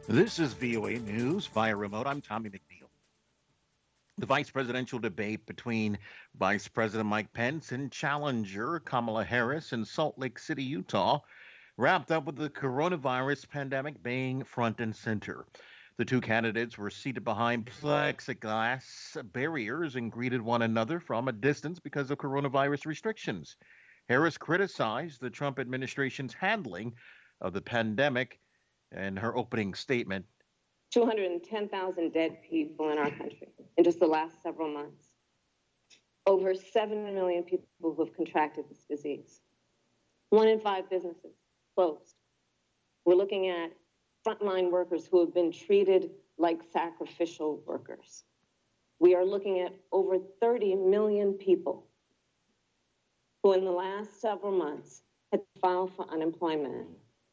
This is VOA News via remote. I'm Tommy McNeil. The vice presidential debate between Vice President Mike Pence and challenger Kamala Harris in Salt Lake City, Utah, wrapped up with the coronavirus pandemic being front and center. The two candidates were seated behind plexiglass barriers and greeted one another from a distance because of coronavirus restrictions. Harris criticized the Trump administration's handling of the pandemic in her opening statement. 210,000 dead people in our country in just the last several months. Over 7 million people who have contracted this disease. 1 in 5 businesses closed. We're looking at frontline workers who have been treated like sacrificial workers. We are looking at over 30 million people who in the last several months had filed for unemployment.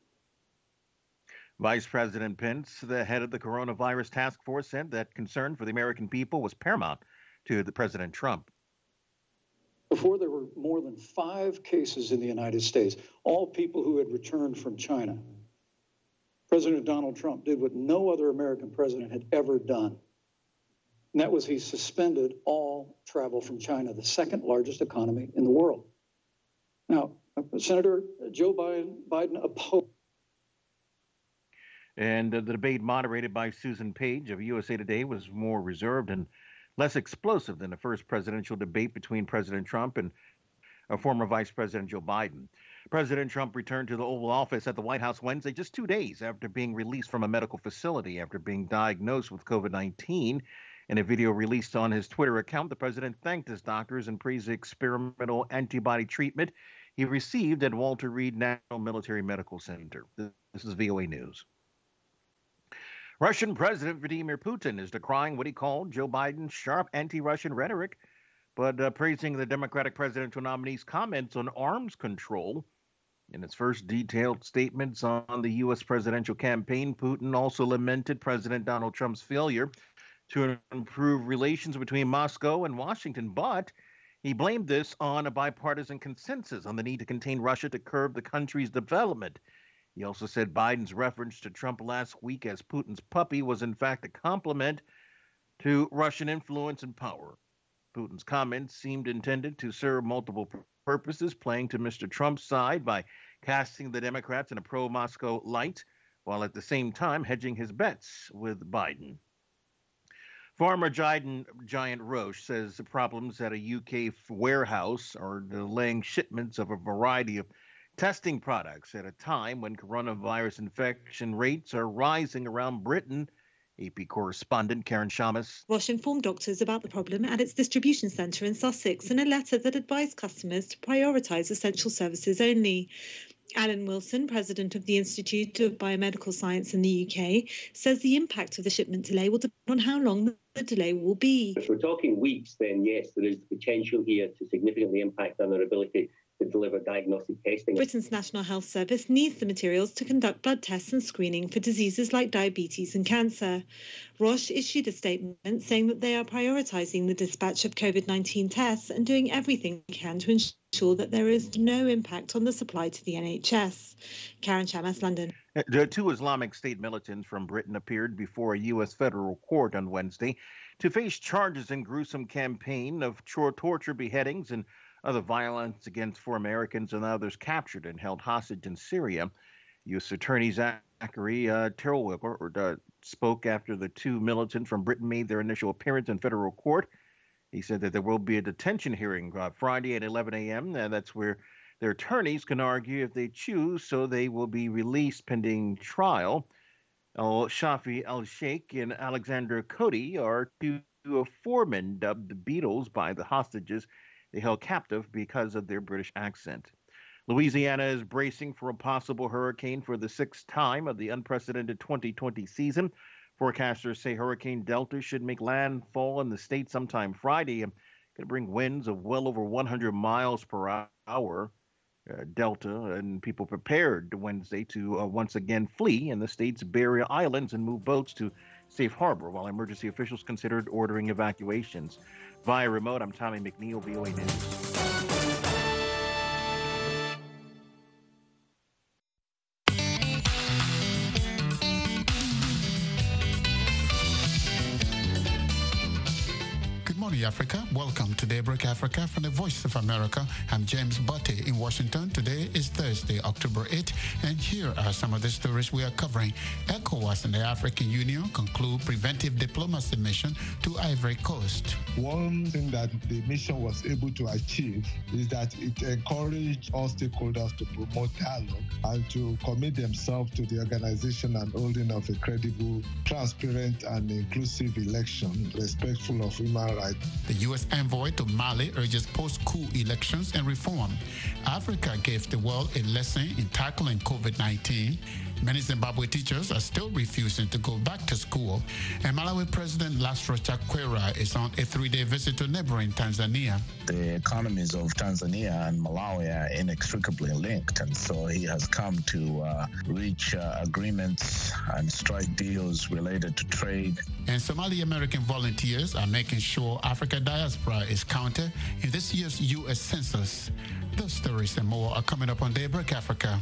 Vice President Pence, the head of the coronavirus task force, said that concern for the American people was paramount to President Trump. Before there were more than 5 cases in the United States, all people who had returned from China, President Donald Trump did what no other American president had ever done. And that was he suspended all travel from China, the second largest economy in the world. Now, Senator Joe Biden opposed. And the debate moderated by Susan Page of USA Today was more reserved and less explosive than the first presidential debate between President Trump and former Vice President Joe Biden. President Trump returned to the Oval Office at the White House Wednesday, just 2 days after being released from a medical facility after being diagnosed with COVID-19. In a video released on his Twitter account, the president thanked his doctors and praised the experimental antibody treatment he received at Walter Reed National Military Medical Center. This is VOA News. Russian President Vladimir Putin is decrying what he called Joe Biden's sharp anti-Russian rhetoric, but praising the Democratic presidential nominee's comments on arms control. In his first detailed statements on the U.S. presidential campaign, Putin also lamented President Donald Trump's failure to improve relations between Moscow and Washington, but he blamed this on a bipartisan consensus on the need to contain Russia to curb the country's development. He also said Biden's reference to Trump last week as Putin's puppy was in fact a compliment to Russian influence and power. Putin's comments seemed intended to serve multiple purposes, playing to Mr. Trump's side by casting the Democrats in a pro-Moscow light, while at the same time hedging his bets with Biden. Pharma giant Roche says the problems at a UK warehouse are delaying shipments of a variety of testing products at a time when coronavirus infection rates are rising around Britain. AP correspondent Karen Shamas. Roche informed doctors about the problem at its distribution centre in Sussex in a letter that advised customers to prioritise essential services only. Alan Wilson, president of the Institute of Biomedical Science in the UK, says the impact of the shipment delay will depend on how long the delay will be. If we're talking weeks, then yes, there is the potential here to significantly impact on our ability to deliver diagnostic testing. Britain's National Health Service needs the materials to conduct blood tests and screening for diseases like diabetes and cancer. Roche issued a statement saying that they are prioritising the dispatch of COVID-19 tests and doing everything they can to ensure that there is no impact on the supply to the NHS. Karen Shamas, London. The 2 Islamic State militants from Britain appeared before a U.S. federal court on Wednesday to face charges in gruesome campaign of torture, beheadings, and other violence against 4 Americans and others captured and held hostage in Syria. U.S. Attorney Zachary Terwilliger spoke after the 2 militants from Britain made their initial appearance in federal court. He said that there will be a detention hearing Friday at 11 a.m. That's where their attorneys can argue if they choose, so they will be released pending trial. Shafi al-Sheikh and Alexander Cody are 2 foremen dubbed the Beatles by the hostages they held captive because of their British accent. Louisiana is bracing for a possible hurricane for the 6th time of the unprecedented 2020 season. Forecasters say Hurricane Delta should make landfall in the state sometime Friday and could bring winds of well over 100 miles per hour. Delta and people prepared Wednesday to once again flee in the state's barrier islands and move boats to safe harbor, while emergency officials considered ordering evacuations. Via remote, I'm Tommy McNeil, VOA News. morning, Africa. Welcome to Daybreak Africa from the Voice of America. I'm James Botte in Washington. Today is Thursday, October 8th, and here are some of the stories we are covering. ECOWAS and the African Union conclude preventive diplomacy mission to Ivory Coast. One thing that the mission was able to achieve is that it encouraged all stakeholders to promote dialogue and to commit themselves to the organization and holding of a credible, transparent, and inclusive election, respectful of human rights. The U.S. envoy to Mali urges post-coup elections and reform. Africa gave the world a lesson in tackling COVID-19. Many Zimbabwe teachers are still refusing to go back to school. And Malawi President Lazarus Chakwera is on a 3-day visit to neighboring Tanzania. The economies of Tanzania and Malawi are inextricably linked, and so he has come to reach agreements and strike deals related to trade. And Somali-American volunteers are making sure Africa diaspora is counted in this year's U.S. Census. Those stories and more are coming up on Daybreak Africa.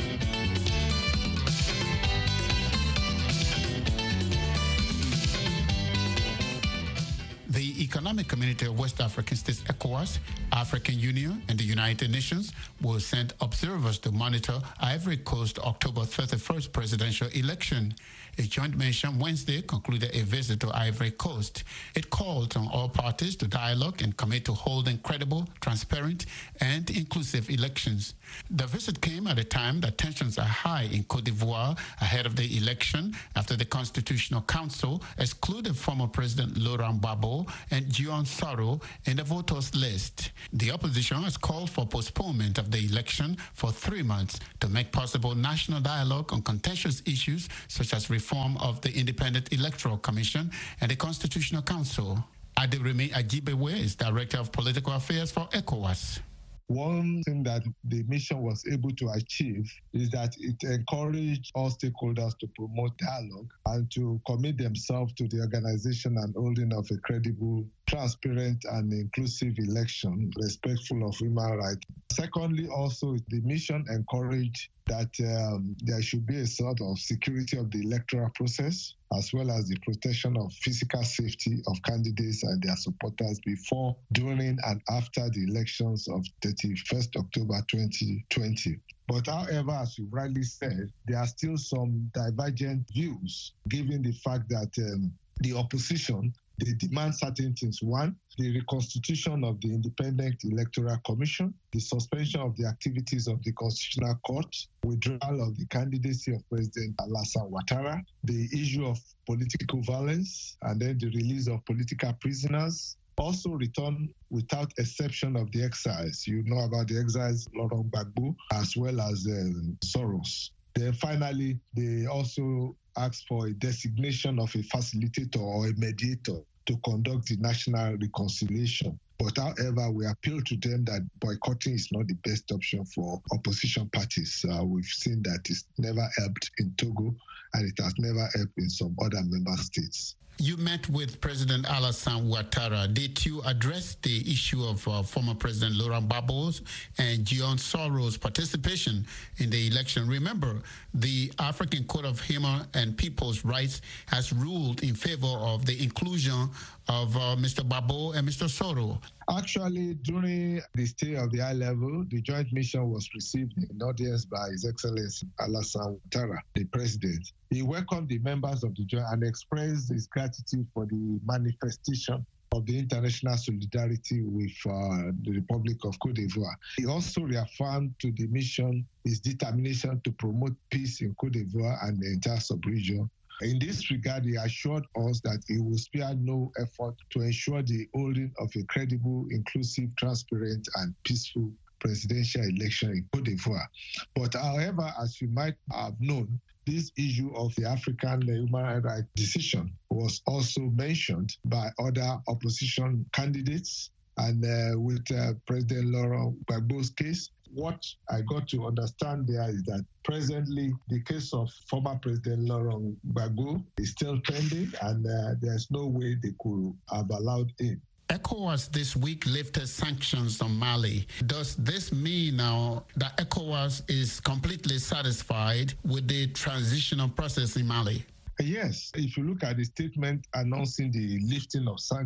The Economic Community of West African States, ECOWAS, African Union, and the United Nations will send observers to monitor Ivory Coast October 31st presidential election. A joint mission Wednesday concluded a visit to Ivory Coast. It called on all parties to dialogue and commit to holding credible, transparent, and inclusive elections. The visit came at a time that tensions are high in Côte d'Ivoire ahead of the election after the Constitutional Council excluded former President Laurent Gbagbo and Guillaume Soro in the voters list. The opposition has called for postponement of the election for 3 months to make possible national dialogue on contentious issues such as reform of the Independent Electoral Commission and the Constitutional Council. Aderemi Ajibewe is Director of Political Affairs for ECOWAS. One thing that the mission was able to achieve is that it encouraged all stakeholders to promote dialogue and to commit themselves to the organization and holding of a credible, transparent, and inclusive election, respectful of human rights. Secondly, also, the mission encouraged that there should be a sort of security of the electoral process, as well as the protection of physical safety of candidates and their supporters before, during, and after the elections of 31st October 2020. But however, as you rightly said, there are still some divergent views, given the fact that the opposition, they demand certain things. One, the reconstitution of the Independent Electoral Commission, the suspension of the activities of the Constitutional Court, withdrawal of the candidacy of President Alassane Ouattara, the issue of political violence, and then the release of political prisoners. Also return without exception of the exiles. You know about the exiles, Laurent Gbagbo, as well as Soros. Then finally, they also asked for a designation of a facilitator or a mediator to conduct the national reconciliation. But however, we appeal to them that boycotting is not the best option for opposition parties. We've seen that it's never helped in Togo, and it has never helped in some other member states. You met with President Alassane Ouattara. Did you address the issue of former President Laurent Gbagbo's and Guillaume Soro's participation in the election? Remember, the African Court of Human and People's Rights has ruled in favor of the inclusion of Mr. Gbagbo and Mr. Soro. Actually, during the stay of the high level, the joint mission was received in audience by His Excellency Alassane Ouattara, the president. He welcomed the members of the joint and expressed his gratitude for the manifestation of the international solidarity with the Republic of Côte d'Ivoire. He also reaffirmed to the mission his determination to promote peace in Côte d'Ivoire and the entire sub-region. In this regard, he assured us that he will spare no effort to ensure the holding of a credible, inclusive, transparent, and peaceful presidential election in Côte d'Ivoire. But however, as you might have known, this issue of the African human rights decision was also mentioned by other opposition candidates, and with President Laurent Gbagbo's case. What I got to understand there is that presently the case of former President Laurent Gbagbo is still pending, and there's no way they could have allowed him. ECOWAS this week lifted sanctions on Mali. Does this mean now that ECOWAS is completely satisfied with the transitional process in Mali? Yes. If you look at the statement announcing the lifting of sanctions,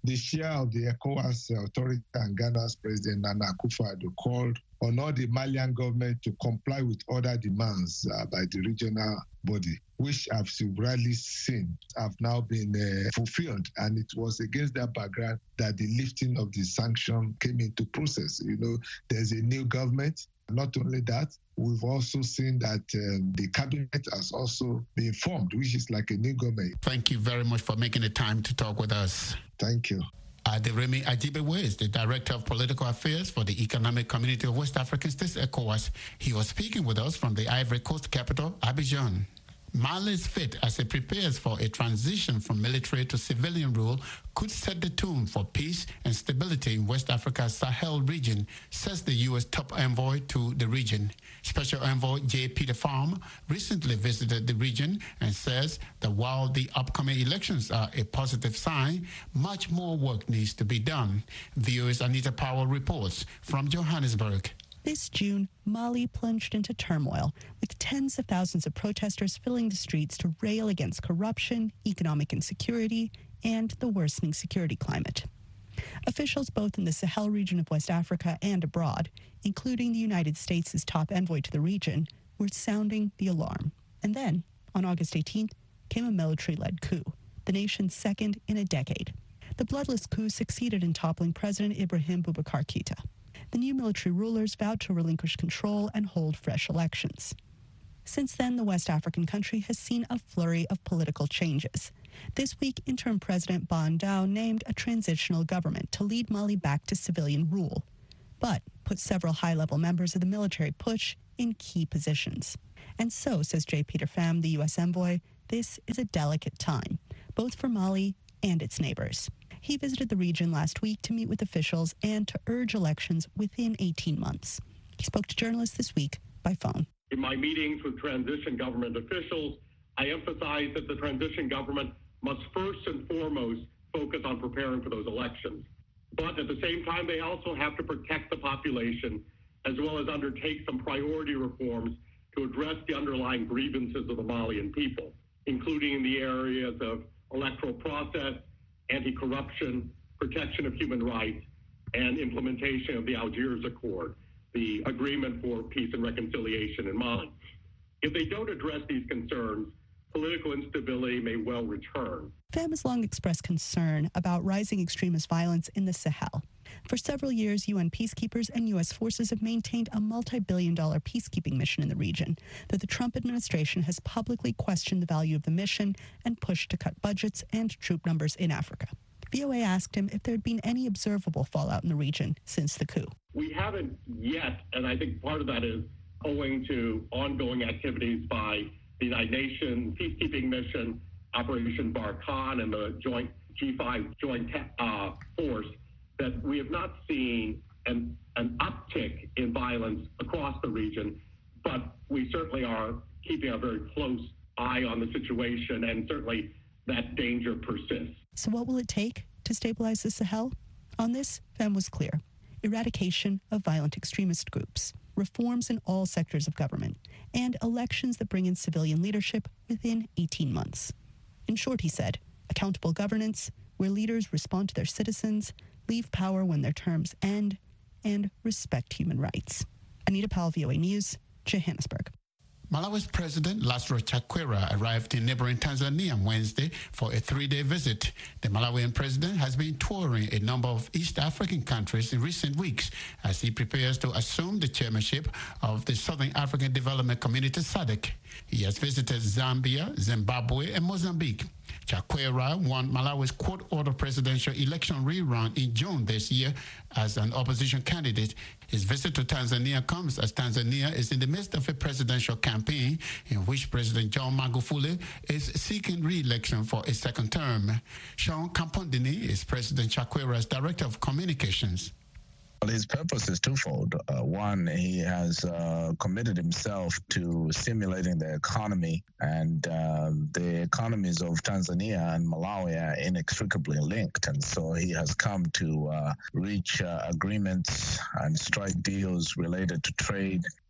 the chair of the ECOWAS authority and Ghana's President Nana Akufo-Addo called on all the Malian government to comply with other demands by the regional body, which I've severely seen have now been fulfilled. And it was against that background that the lifting of the sanction came into process. You know, there's a new government. Not only that, we've also seen that the cabinet has also been formed, which is like a new government. Thank you very much for making the time to talk with us. Thank you. Aderemi Ajibewe is the Director of Political Affairs for the Economic Community of West African States, ECOWAS. He was speaking with us from the Ivory Coast capital, Abidjan. Mali's fate as it prepares for a transition from military to civilian rule could set the tone for peace and stability in West Africa's Sahel region, says the U.S. top envoy to the region. Special Envoy J. Peter Pham recently visited the region and says that while the upcoming elections are a positive sign, much more work needs to be done. VOA's Anita Powell reports from Johannesburg. This June, Mali plunged into turmoil, with tens of thousands of protesters filling the streets to rail against corruption, economic insecurity, and the worsening security climate. Officials both in the Sahel region of West Africa and abroad, including the United States' top envoy to the region, were sounding the alarm. And then, on August 18th, came a military-led coup, the nation's second in a decade. The bloodless coup succeeded in toppling President Ibrahim Boubacar Keïta. The new military rulers vowed to relinquish control and hold fresh elections. Since then, the West African country has seen a flurry of political changes. This week, interim President Ban Dao named a transitional government to lead Mali back to civilian rule, but put several high-level members of the military putsch in key positions. And so, says J. Peter Pham, the U.S. envoy, this is a delicate time, both for Mali and its neighbors. He visited the region last week to meet with officials and to urge elections within 18 months. He spoke to journalists this week by phone. In my meetings with transition government officials, I emphasized that the transition government must first and foremost focus on preparing for those elections. But at the same time, they also have to protect the population as well as undertake some priority reforms to address the underlying grievances of the Malian people, including in the areas of electoral process, anti-corruption, protection of human rights, and implementation of the Algiers Accord, the agreement for peace and reconciliation in Mali. If they don't address these concerns, political instability may well return. Pham has long expressed concern about rising extremist violence in the Sahel. For several years, UN peacekeepers and U.S. forces have maintained a multi-billion-dollar peacekeeping mission in the region, though the Trump administration has publicly questioned the value of the mission and pushed to cut budgets and troop numbers in Africa. VOA asked him if there had been any observable fallout in the region since the coup. We haven't yet, and I think part of that is owing to ongoing activities by the United Nations peacekeeping mission, Operation Barkhane, and the joint G5 joint force, that we have not seen an uptick in violence across the region, but we certainly are keeping a very close eye on the situation, and certainly that danger persists. So what will it take to stabilize the Sahel? On this, Pham was clear. Eradication of violent extremist groups, reforms in all sectors of government, and elections that bring in civilian leadership within 18 months. In short, he said, accountable governance, where leaders respond to their citizens, leave power when their terms end, and respect human rights. Anita Powell, VOA News, Johannesburg. Malawi's President Lazarus Chakwera arrived in neighboring Tanzania on Wednesday for a 3-day visit. The Malawian president has been touring a number of East African countries in recent weeks as he prepares to assume the chairmanship of the Southern African Development Community SADC. He has visited Zambia, Zimbabwe, and Mozambique. Chakwera won Malawi's court-ordered presidential election rerun in June this year as an opposition candidate. His visit to Tanzania comes as Tanzania is in the midst of a presidential campaign in which President John Magufuli is seeking re-election for a second term. Sean Kampondini is President Chakwera's Director of Communications. His purpose is twofold. One, he has committed himself to stimulating the economy, and the economies of Tanzania and Malawi are inextricably linked. And so he has come to reach agreements and strike deals related to trade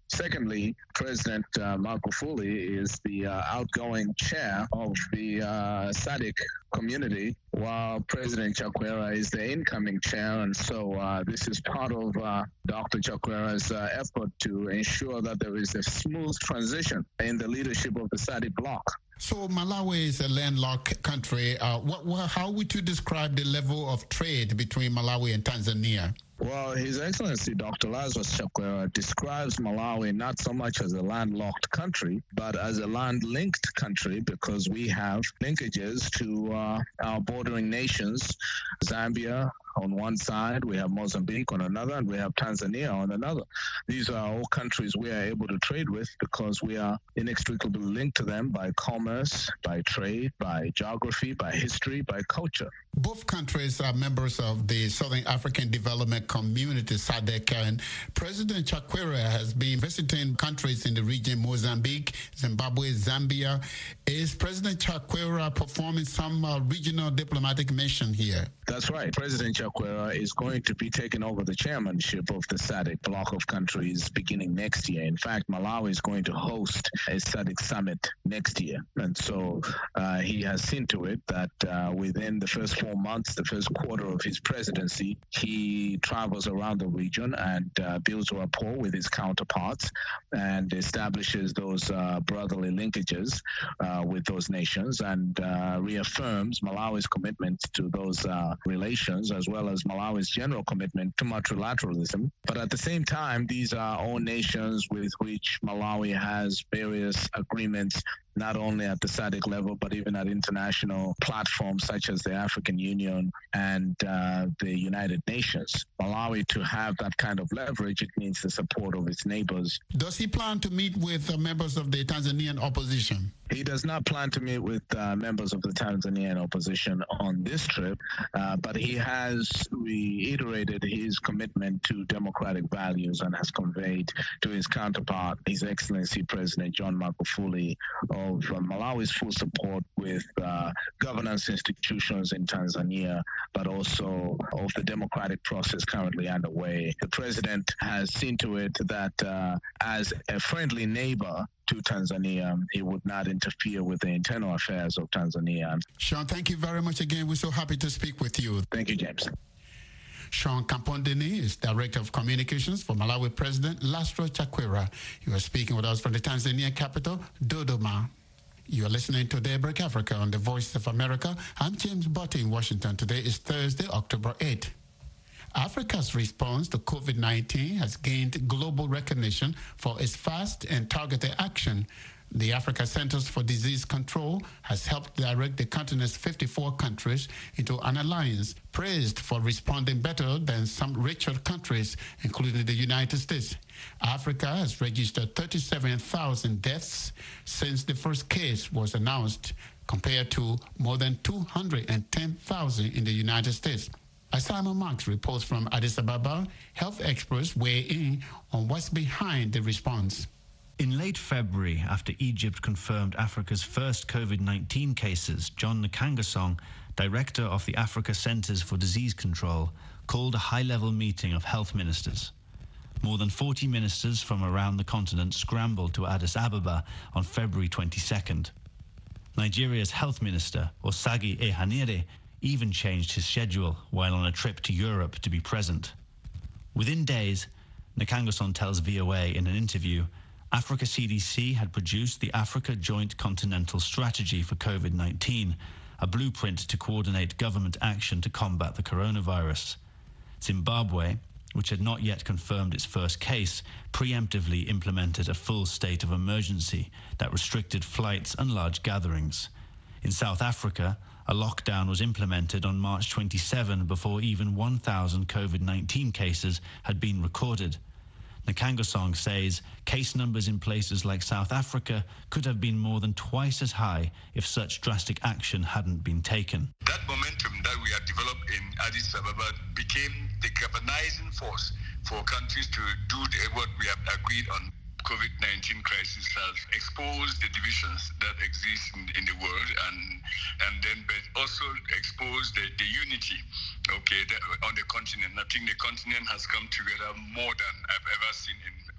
Secondly, President Magufuli is the outgoing chair of the SADC community, while President Chakwera is the incoming chair. And so this is part of Dr. Chakwera's effort to ensure that there is a smooth transition in the leadership of the SADC bloc. So Malawi is a landlocked country. How would you describe the level of trade between Malawi and Tanzania? Well, His Excellency Dr. Lazarus Chakwera describes Malawi not so much as a landlocked country, but as a land-linked country, because we have linkages to our bordering nations, Zambia on one side, we have Mozambique on another, and we have Tanzania on another. These are all countries we are able to trade with because we are inextricably linked to them by commerce, by trade, by geography, by history, by culture. Both countries are members of the Southern African Development Community, SADC, and President Chakwera has been visiting countries in the region, Mozambique, Zimbabwe, Zambia. Is President Chakwera performing some regional diplomatic mission here? That's right. President Chakwera is going to be taking over the chairmanship of the SADC bloc of countries beginning next year. In fact, Malawi is going to host a SADC summit next year. And so he has seen to it that within the first 4 months, the first quarter of his presidency, he travels around the region and builds rapport with his counterparts and establishes those brotherly linkages with those nations and reaffirms Malawi's commitment to those relations, as well as Malawi's general commitment to multilateralism. But at the same time, these are all nations with which Malawi has various agreements, not only at the SADC level, but even at international platforms such as the African Union and the United Nations. Malawi, to have that kind of leverage, it means the support of its neighbors. Does he plan to meet with members of the Tanzanian opposition? He does not plan to meet with members of the Tanzanian opposition on this trip, but he has reiterated his commitment to democratic values and has conveyed to his counterpart, His Excellency President John Magufuli, of Malawi's full support with governance institutions in Tanzania, but also of the democratic process currently underway. The president has seen to it that as a friendly neighbor to Tanzania, he would not interfere with the internal affairs of Tanzania. Sean, thank you very much again. We're so happy to speak with you. Thank you, James. Sean Kampondeni is Director of Communications for Malawi President Lazarus Chakwera. You are speaking with us from the Tanzania capital, Dodoma. You are listening to Daybreak Africa on the Voice of America. I'm James Botti in Washington. Today is Thursday, October 8th. Africa's response to COVID-19 has gained global recognition for its fast and targeted action. The Africa Centers for Disease Control has helped direct the continent's 54 countries into an alliance praised for responding better than some richer countries, including the United States. Africa has registered 37,000 deaths since the first case was announced, compared to more than 210,000 in the United States. As Simon Marks reports from Addis Ababa, health experts weigh in on what's behind the response. In late February, after Egypt confirmed Africa's first COVID-19 cases, John Nkangasong, director of the Africa Centers for Disease Control, called a high-level meeting of health ministers. More than 40 ministers from around the continent scrambled to Addis Ababa on February 22nd. Nigeria's health minister, Osagi Ehanire, even changed his schedule while on a trip to Europe to be present. Within days, Nkangasong tells VOA in an interview, Africa CDC had produced the Africa Joint Continental Strategy for COVID-19, a blueprint to coordinate government action to combat the coronavirus. Zimbabwe, which had not yet confirmed its first case, preemptively implemented a full state of emergency that restricted flights and large gatherings. In South Africa, a lockdown was implemented on March 27 before even 1,000 COVID-19 cases had been recorded. Nkangasong says case numbers in places like South Africa could have been more than twice as high if such drastic action hadn't been taken. That momentum that we have developed in Addis Ababa became the galvanizing force for countries to do what we have agreed on. COVID-19 crisis has exposed the divisions that exist in the world and then but also exposed the unity on the continent. I think the continent has come together more than I've ever seen in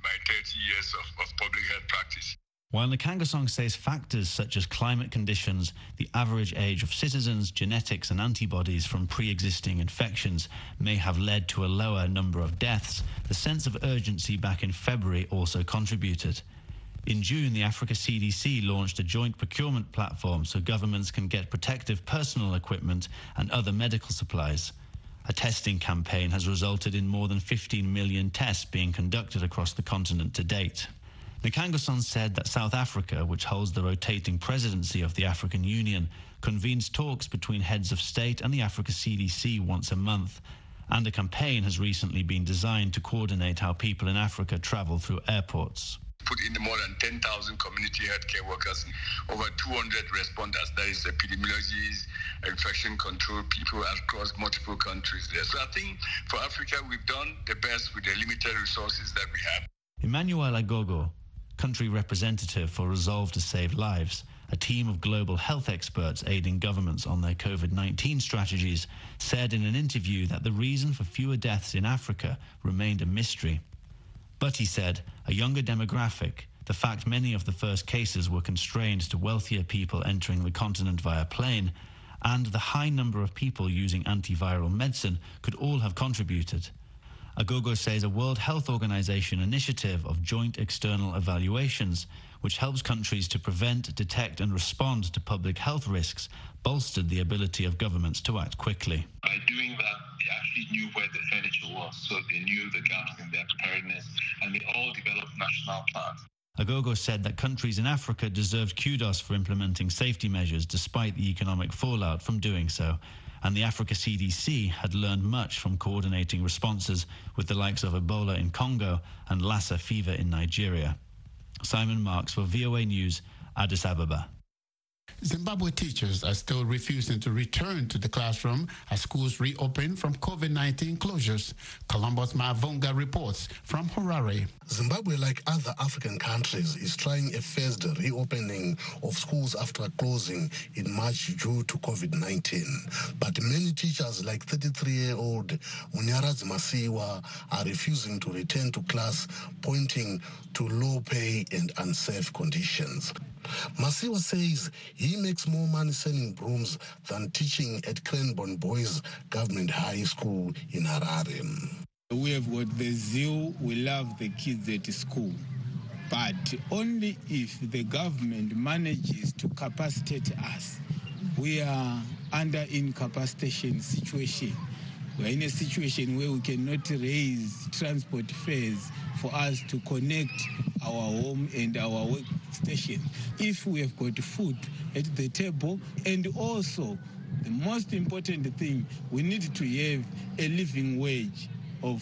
my 30 years of public health practice. While Nkangasong says factors such as climate conditions, the average age of citizens, genetics and antibodies from pre-existing infections may have led to a lower number of deaths, the sense of urgency back in February also contributed. In June, the Africa CDC launched a joint procurement platform so governments can get protective personal equipment and other medical supplies. A testing campaign has resulted in more than 15 million tests being conducted across the continent to date. Nkangasong said that South Africa, which holds the rotating presidency of the African Union, convenes talks between heads of state and the Africa CDC once a month, and a campaign has recently been designed to coordinate how people in Africa travel through airports. Put in more than 10,000 community healthcare workers, over 200 responders, that is epidemiologists, infection control people across multiple countries there. So I think for Africa, we've done the best with the limited resources that we have. Emmanuel Agogo, country representative for Resolve to Save Lives, a team of global health experts aiding governments on their COVID-19 strategies, said in an interview that the reason for fewer deaths in Africa remained a mystery. But he said, a younger demographic, the fact many of the first cases were constrained to wealthier people entering the continent via plane, and the high number of people using antiviral medicine could all have contributed. Agogo says a World Health Organization initiative of joint external evaluations, which helps countries to prevent, detect and respond to public health risks, bolstered the ability of governments to act quickly. By doing that, they actually knew where the furniture was, so they knew the gaps in their preparedness, and they all developed national plans. Agogo said that countries in Africa deserved kudos for implementing safety measures despite the economic fallout from doing so, and the Africa CDC had learned much from coordinating responses with the likes of Ebola in Congo and Lassa fever in Nigeria. Simon Marks for VOA News, Addis Ababa. Zimbabwe teachers are still refusing to return to the classroom as schools reopen from COVID-19 closures. Columbus Mavunga reports from Harare. Zimbabwe, like other African countries, is trying a phased reopening of schools after closing in March due to COVID-19. But many teachers, like 33-year-old Munyaradzi Masiwa, are refusing to return to class, pointing to low pay and unsafe conditions. Masiwa says he makes more money selling brooms than teaching at Cranbourne Boys Government High School in Harare. We have got the zeal, we love the kids at school, but only if the government manages to capacitate us. We are under incapacitation situation. We are in a situation where we cannot raise transport fares for us to connect our home and our workstation. If we have got food at the table, and also the most important thing, we need to have a living wage of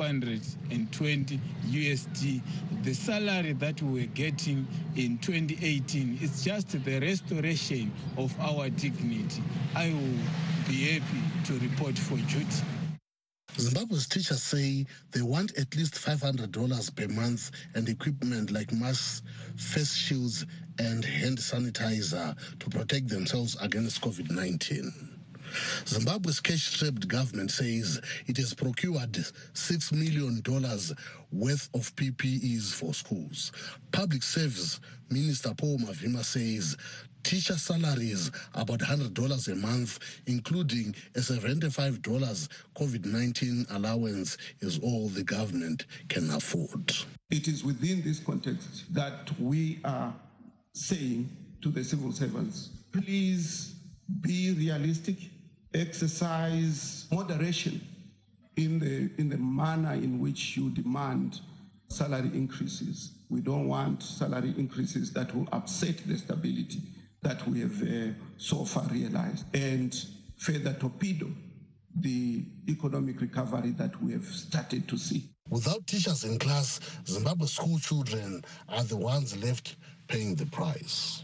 520 USD. The salary that we were getting in 2018 is just the restoration of our dignity. I will be happy to report for duty. Zimbabwe's teachers say they want at least $500 per month and equipment like masks, face shields, and hand sanitizer to protect themselves against COVID-19. Zimbabwe's cash-strapped government says it has procured $6 million worth of PPEs for schools. Public Service Minister Paul Mavima says teacher salaries about $100 a month, including a $75 COVID-19 allowance, is all the government can afford. It is within this context that we are saying to the civil servants, please be realistic, exercise moderation in the manner in which you demand salary increases. We don't want salary increases that will upset the stability that we have so far realized and further torpedo the economic recovery that we have started to see. Without teachers in class, Zimbabwe school children are the ones left paying the price.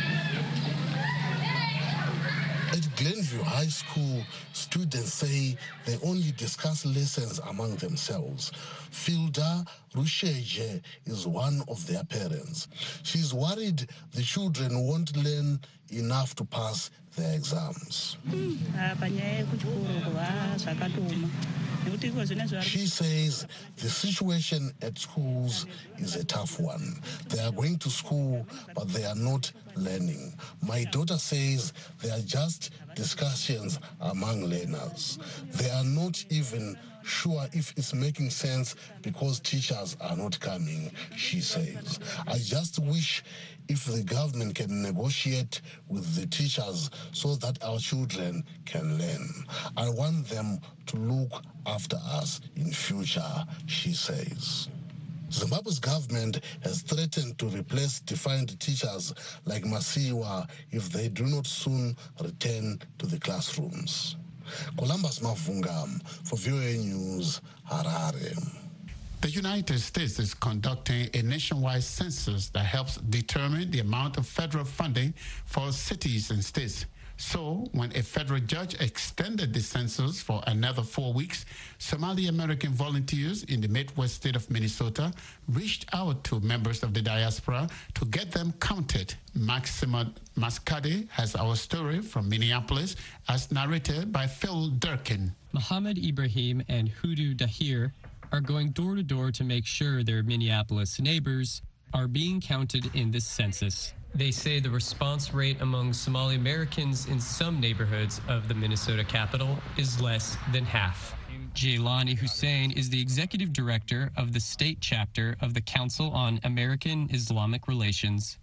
At Glenview High School, students say they only discuss lessons among themselves. Filda Rusheje is one of their parents. She's worried the children won't learn enough to pass their exams. She says the situation at schools is a tough one. They are going to school, but they are not learning. My daughter says they are just discussions among learners. They are not even sure if it's making sense because teachers are not coming, she says. I just wish if the government can negotiate with the teachers so that our children can learn. I want them to look after us in future, she says. Zimbabwe's government has threatened to replace defined teachers like Masiwa if they do not soon return to the classrooms. Columbus Mavungam for VOA News, Harare. The United States is conducting a nationwide census that helps determine the amount of federal funding for cities and states. So, when a federal judge extended the census for another 4 weeks, Somali American volunteers in the Midwest state of Minnesota reached out to members of the diaspora to get them counted. Maxima Mascade has our story from Minneapolis, as narrated by Phil Durkin. Mohammed Ibrahim and Hudu Dahir are going door to door to make sure their Minneapolis neighbors are being counted in this census. They say the response rate among Somali Americans in some neighborhoods of the Minnesota capital is less than half. Jailani Hussein is the executive director of the state chapter of the Council on American Islamic Relations.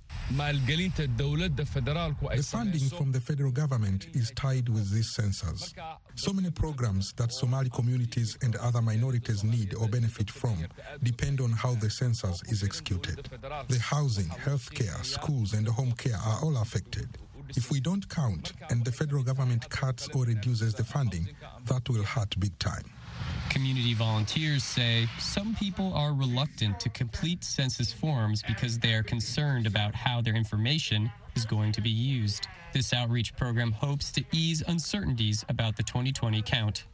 The funding from the federal government is tied with this census. So many programs that Somali communities and other minorities need or benefit from depend on how the census is executed. The housing, healthcare, schools, and home care are all affected. If we don't count and the federal government cuts or reduces the funding, that will hurt big time. Community volunteers say some people are reluctant to complete census forms because they are concerned about how their information is going to be used. This outreach program hopes to ease uncertainties about the 2020 count.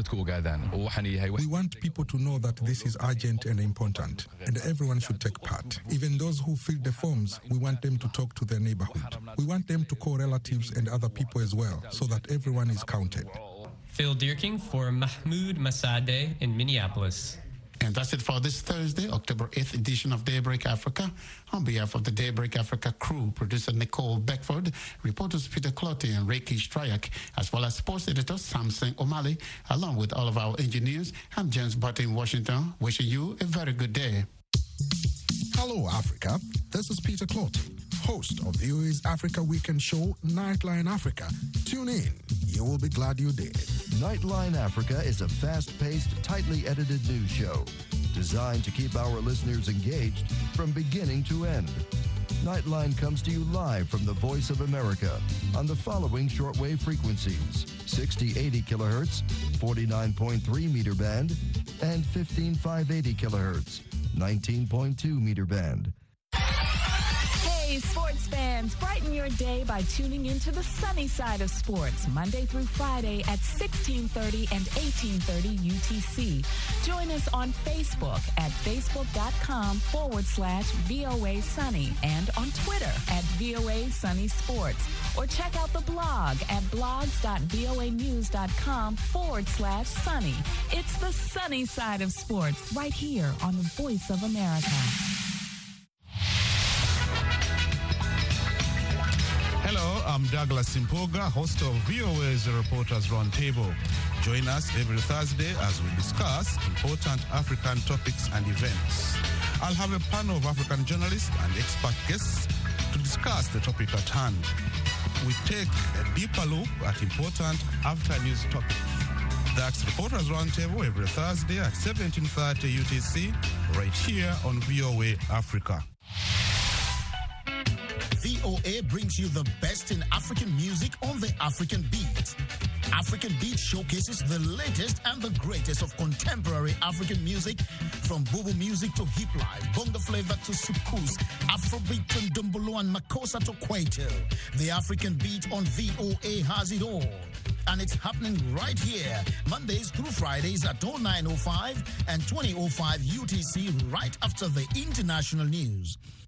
We want people to know that this is urgent and important, and everyone should take part. Even those who fill the forms, we want them to talk to their neighborhood. We want them to call relatives and other people as well, so that everyone is counted. Phil Dierking for Mahmoud Masade in Minneapolis. And that's it for this Thursday, October 8th edition of Daybreak Africa. On behalf of the Daybreak Africa crew, producer Nicole Beckford, reporters Peter Clottey and Reiki Stryak, as well as sports editor Samson O'Malley, along with all of our engineers, I'm James Butt in Washington, wishing you a very good day. Hello, Africa. This is Peter Clottey, host of VOA's Africa Weekend show, Nightline Africa. Tune in. You will be glad you did. Nightline Africa is a fast-paced, tightly edited news show designed to keep our listeners engaged from beginning to end. Nightline comes to you live from the Voice of America on the following shortwave frequencies: 6080 kilohertz, 49.3 meter band, and 15580 kilohertz, 19.2 meter band. Hey, sports fans, brighten your day by tuning into the sunny side of sports, Monday through Friday at 1630 and 1830 UTC. Join us on Facebook at facebook.com/VOA Sunny and on Twitter at VOA Sunny Sports. Or check out the blog at blogs.voanews.com/sunny. It's the sunny side of sports right here on the Voice of America. Hello, I'm Douglas Simpoga, host of VOA's Reporters Roundtable. Join us every Thursday as we discuss important African topics and events. I'll have a panel of African journalists and expert guests to discuss the topic at hand. We take a deeper look at important after-news topics. That's Reporters Roundtable every Thursday at 1730 UTC, right here on VOA Africa. VOA brings you the best in African music on the African Beat. African Beat showcases the latest and the greatest of contemporary African music, from Bobo music to hip life, bongo flavor to soukous, Afrobeat to Ndombolo and Makossa to Kwaito. The African Beat on VOA has it all. And it's happening right here, Mondays through Fridays at 09:05 and 20:05 UTC, right after the international news.